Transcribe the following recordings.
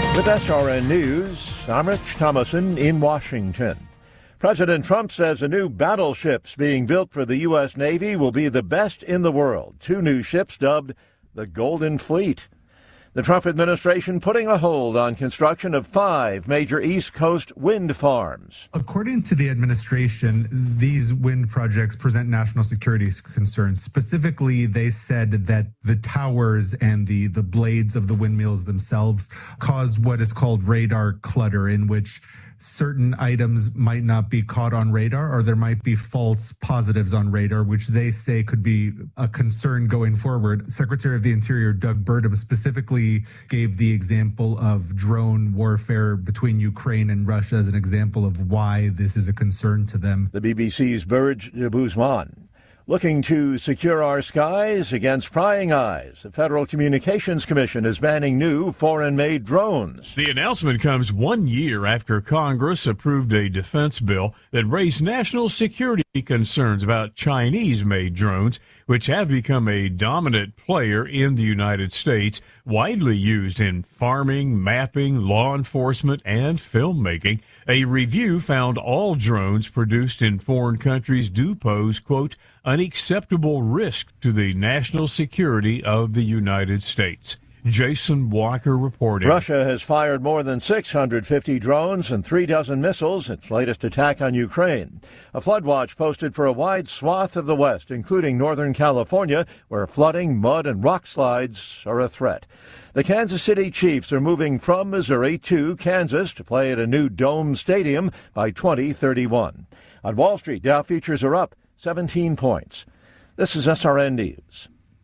With SRN News, I'm Rich Thomason in Washington. President Trump says a new battleships being built for the U.S. Navy will be the best in the world. 2 new ships dubbed the Golden Fleet. The Trump administration putting a hold on construction of 5 major East Coast wind farms. According to the administration, these wind projects present national security concerns. Specifically, they said that the towers and the blades of the windmills themselves cause what is called radar clutter, in which certain items might not be caught on radar, or there might be false positives on radar, which they say could be a concern going forward. Secretary of the Interior Doug Burgum specifically gave the example of drone warfare between Ukraine and Russia as an example of why this is a concern to them. The BBC's Burj Guzman. Looking to secure our skies against prying eyes, the Federal Communications Commission is banning new foreign-made drones. The announcement comes 1 year after Congress approved a defense bill that raised national security concerns about Chinese-made drones, which have become a dominant player in the United States, widely used in farming, mapping, law enforcement, and filmmaking. A review found all drones produced in foreign countries do pose, quote, unacceptable risk to the national security of the United States. Jason Walker reporting. Russia has fired more than 650 drones and 36 missiles in its latest attack on Ukraine. A flood watch posted for a wide swath of the West, including Northern California, where flooding, mud, and rock slides are a threat. The Kansas City Chiefs are moving from Missouri to Kansas to play at a new dome stadium by 2031. On Wall Street, Dow futures are up 17 points. This is SRN News.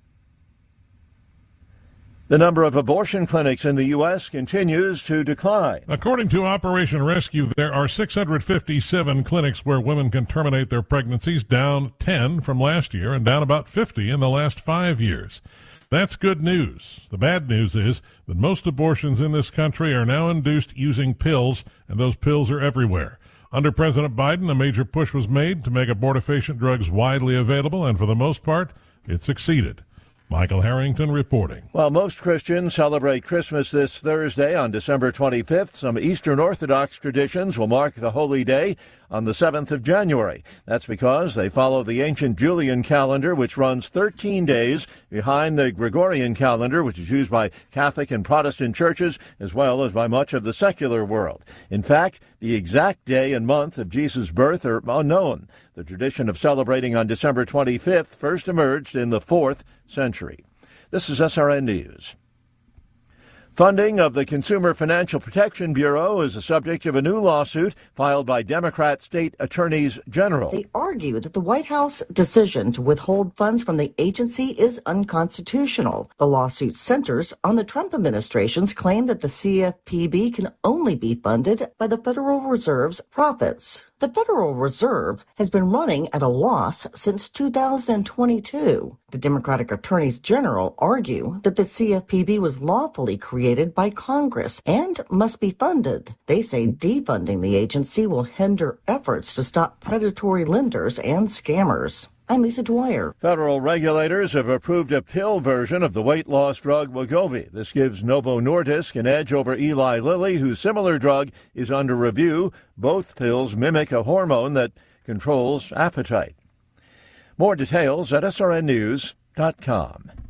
The number of abortion clinics in the U.S. continues to decline. According to Operation Rescue, there are 657 clinics where women can terminate their pregnancies, down 10 from last year and down about 50 in the last 5 years. That's good news. The bad news is that most abortions in this country are now induced using pills, and those pills are everywhere. Under President Biden, a major push was made to make abortifacient drugs widely available, and for the most part, it succeeded. Michael Harrington reporting. While most Christians celebrate Christmas this Thursday on December 25th, some Eastern Orthodox traditions will mark the holy day on the 7th of January. That's because they follow the ancient Julian calendar, which runs 13 days behind the Gregorian calendar, which is used by Catholic and Protestant churches, as well as by much of the secular world. In fact, the exact day and month of Jesus' birth are unknown. The tradition of celebrating on December 25th first emerged in the 4th century. This is SRN News. Funding of the Consumer Financial Protection Bureau is the subject of a new lawsuit filed by Democrat state attorneys general. They argue that the White House decision to withhold funds from the agency is unconstitutional. The lawsuit centers on the Trump administration's claim that the CFPB can only be funded by the Federal Reserve's profits. The Federal Reserve has been running at a loss since 2022. The Democratic attorneys general argue that the CFPB was lawfully created by Congress and must be funded. They say defunding the agency will hinder efforts to stop predatory lenders and scammers. I'm Lisa Dwyer. Federal regulators have approved a pill version of the weight loss drug Wegovy. This gives Novo Nordisk an edge over Eli Lilly, whose similar drug is under review. Both pills mimic a hormone that controls appetite. More details at srnnews.com.